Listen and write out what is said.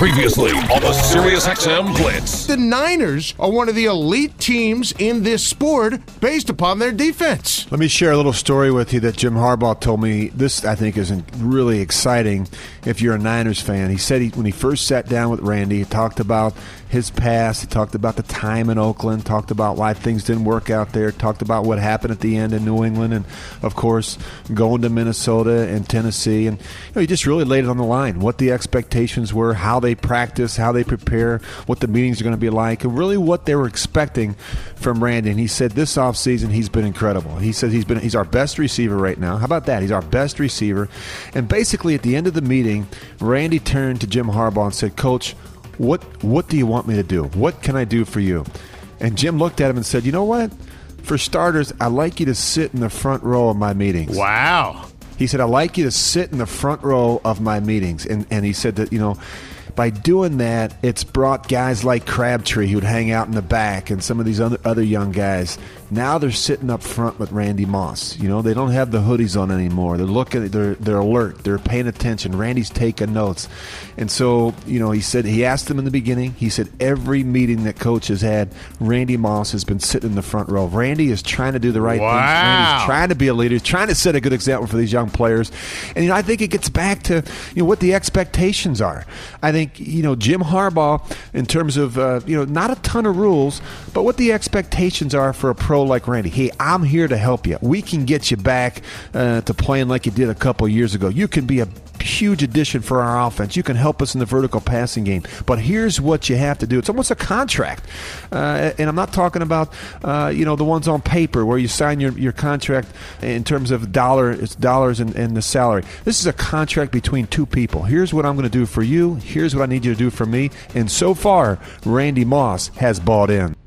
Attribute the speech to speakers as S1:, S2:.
S1: Previously on the SiriusXM Blitz.
S2: The Niners are one of the elite teams in this sport based upon their defense.
S3: Let me share a little story with you that Jim Harbaugh told me. This, I think, is really exciting if you're a Niners fan. He said when he first sat down with Randy, he talked about his past, he talked about the time in Oakland, talked about why things didn't work out there, talked about what happened at the end in New England, and, of course, going to Minnesota and Tennessee. And he just really laid it on the line, what the expectations were, how they practice, how they prepare, what the meetings are going to be like, and really what they were expecting from Randy. And he said this offseason he's been incredible. He said he's our best receiver right now. How about that? He's our best receiver. And basically at the end of the meeting, Randy turned to Jim Harbaugh and said, Coach, what do you want me to do? What can I do for you? And Jim looked at him and said, you know what? For starters, I'd like you to sit in the front row of my meetings.
S2: Wow.
S3: He said, I'd like you to sit in the front row of my meetings. And he said that, by doing that, it's brought guys like Crabtree who would hang out in the back and some of these other young guys. Now they're sitting up front with Randy Moss. They don't have the hoodies on anymore. They're looking, they're alert, they're paying attention. Randy's taking notes. And so, he said, he asked them in the beginning, he said every meeting that coach has had, Randy Moss has been sitting in the front row. Randy is trying to do the right things. Randy's trying to be a leader. He's trying to set a good example for these young players. And, I think it gets back to, what the expectations are. I think, Jim Harbaugh, in terms of, not a ton of rules, but what the expectations are for a pro like Randy. Hey, I'm here to help you. We can get you back to playing like you did a couple years ago. You can be a huge addition for our offense. You can help us in the vertical passing game. But here's what you have to do. It's almost a contract. And I'm not talking about, the ones on paper where you sign your contract in terms of dollars and the salary. This is a contract between two people. Here's what I'm going to do for you. Here's what I need you to do for me. And so far, Randy Moss has bought in.